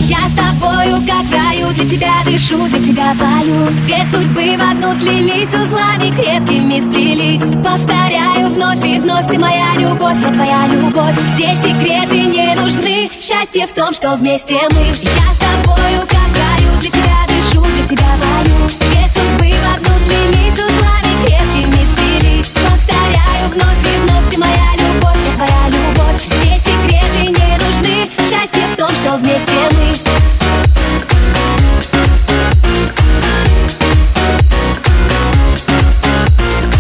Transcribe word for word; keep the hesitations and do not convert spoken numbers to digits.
Я с тобою, как в раю, для тебя дышу, для тебя пою. Две судьбы в одну слились, узлами крепкими сплелись. Повторяю вновь и вновь, ты моя любовь, я твоя любовь. Здесь секреты не нужны, счастье в том, что вместе мы. Я с тобою, как в раю, для тебя дышу, для тебя пою. Две судьбы в одну слились, узлами крепкими сплелись. Повторяю вновь и вновь, ты моя любовь, я твоя любовь. Здесь секреты не нужны, счастье в том, что вместе